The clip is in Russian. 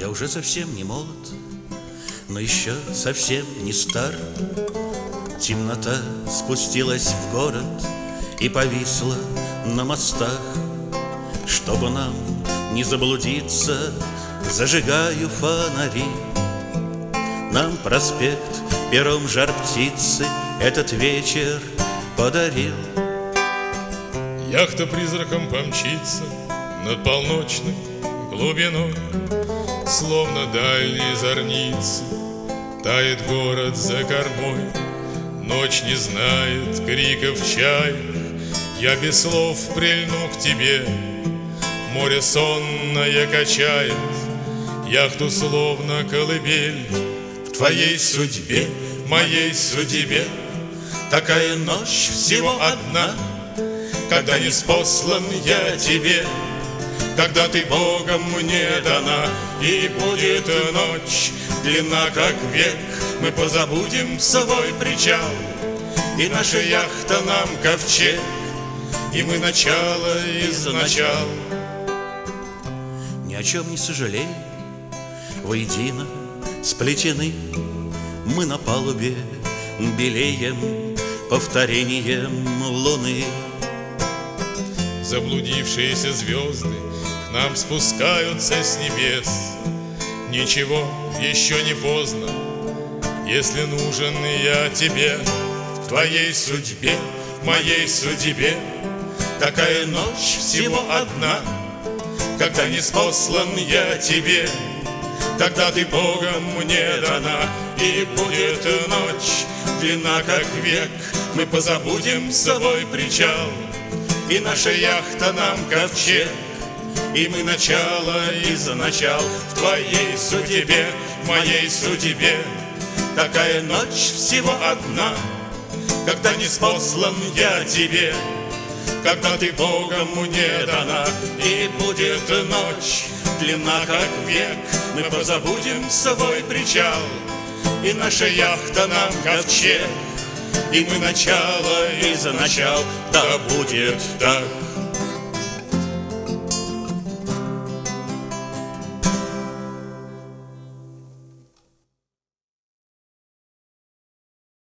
Я уже совсем не молод, но еще совсем не стар. Темнота спустилась в город и повисла на мостах. Чтобы нам не заблудиться, зажигаю фонари. Нам проспект пером Жар-Птицы этот вечер подарил. Яхта призраком помчится над полночной глубиной, словно дальние зорницы тает город за кормой. Ночь не знает криков чаек, я без слов прильну к тебе. Море сонное качает яхту, словно колыбель. В твоей судьбе, моей судьбе такая ночь всего одна, когда ниспослан я тебе, когда ты Богом мне дана. И будет ночь длинна, как век, мы позабудем свой причал, и наша яхта нам ковчег, и мы начало из начал. Ни о чем не сожалей, воедино сплетены мы на палубе белеем повторением луны. Заблудившиеся звезды к нам спускаются с небес. Ничего, еще не поздно, если нужен я тебе. В твоей судьбе, моей судьбе такая ночь всего одна, когда ниспослан я тебе, когда ты Богом мне дана. И будет ночь длинна, как век, мы позабудем свой причал, и наша яхта нам ковчег, и мы начало из начал. В твоей судьбе, моей судьбе такая ночь всего одна, когда ниспослан я тебе, когда ты Богом мне дана. И будет ночь длинна, как век, мы позабудем свой причал, и наша яхта нам ковчег, и мы начало из начал. Да будет так.